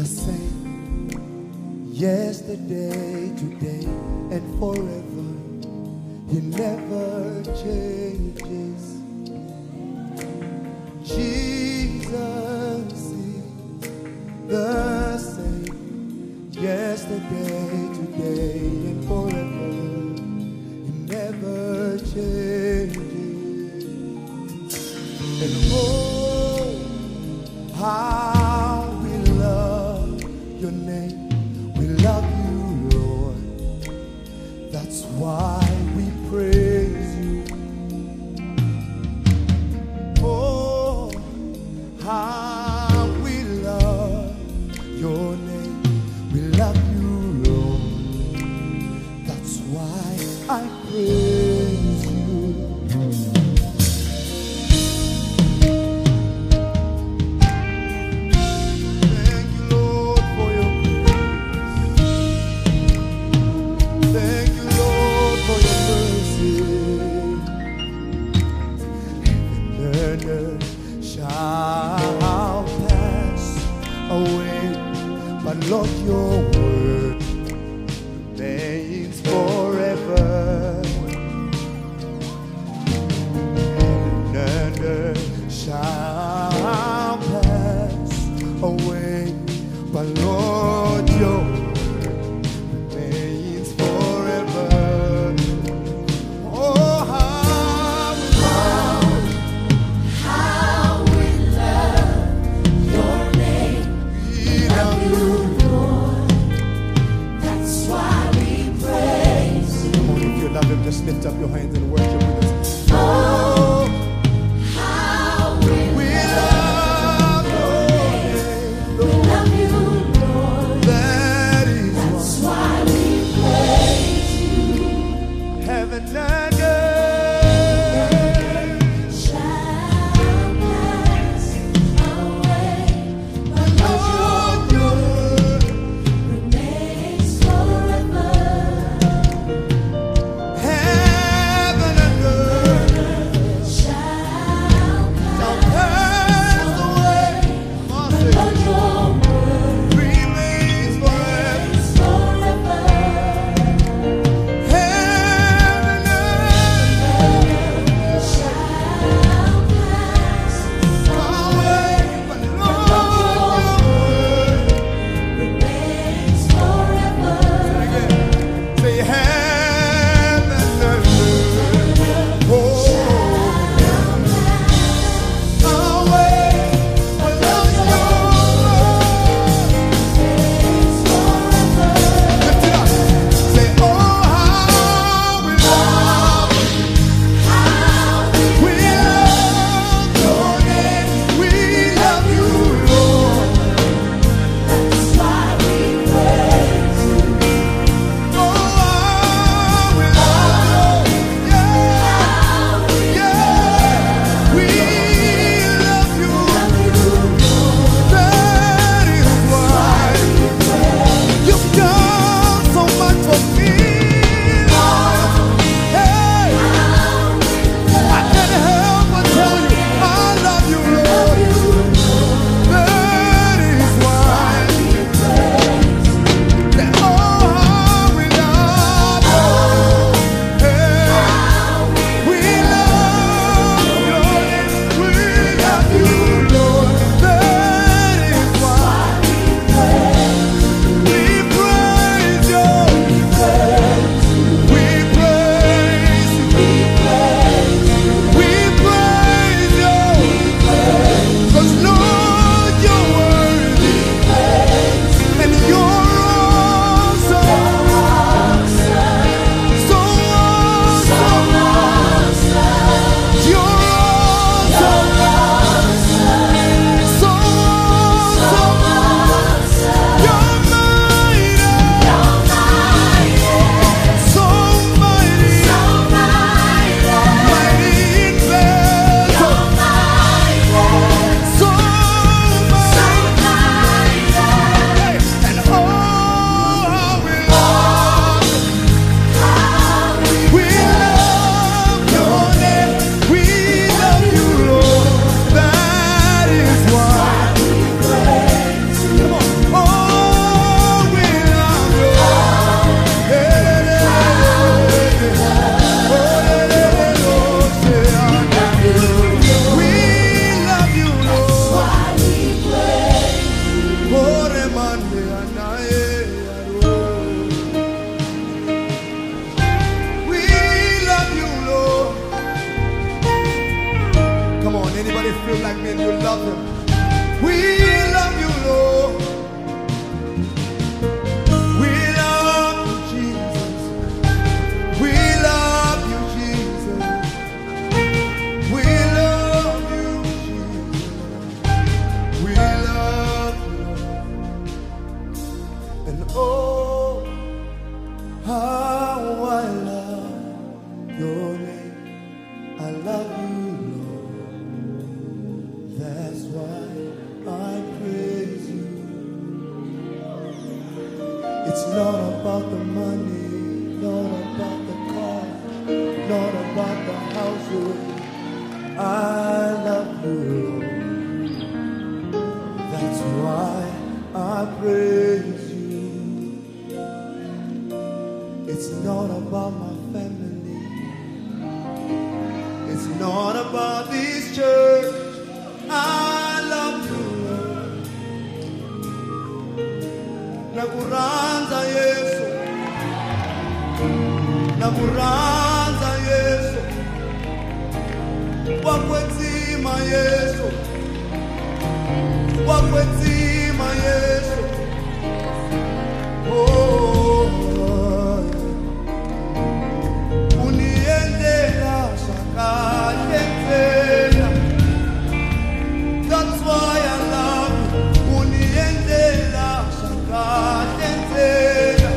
the same yesterday, today, and forever. He never changes. Jesus is the same yesterday, today, and forever. He never changes. And oh, how we love your name. We love you, Lord. That's why we praise you. Oh, how we love your name. We love you, Lord. That's why I praise you. Shall pass away, but Lord, your word remains forever. And earth shall pass away, but Lord, your word remains forever. Oh, Anybody feel like me and you love him? We love you, Lord. We love you, Jesus. We love you, Jesus. We love you, Jesus. We love you. And oh, how I love your name. I love you, Lord. That's why I praise you. It's not about the money, not about the car, not about the houses. I love you, Lord. That's why I praise you. It's not about my family. It's not about this church. I love you, Lord. Nakuranza Yesu. Nakuranza Yesu. Wakwetima Yesu. Wakwetima Yesu. Oh, uniendela shakayetela. That's why I love you. Uniendela shakayetela.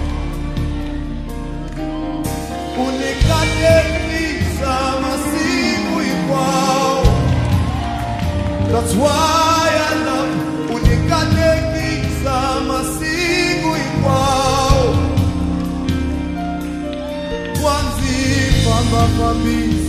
Unikadekisa masiku ikwao. That's why I love you. Unikadekisa masiku ikwao. Wanzi famba fambi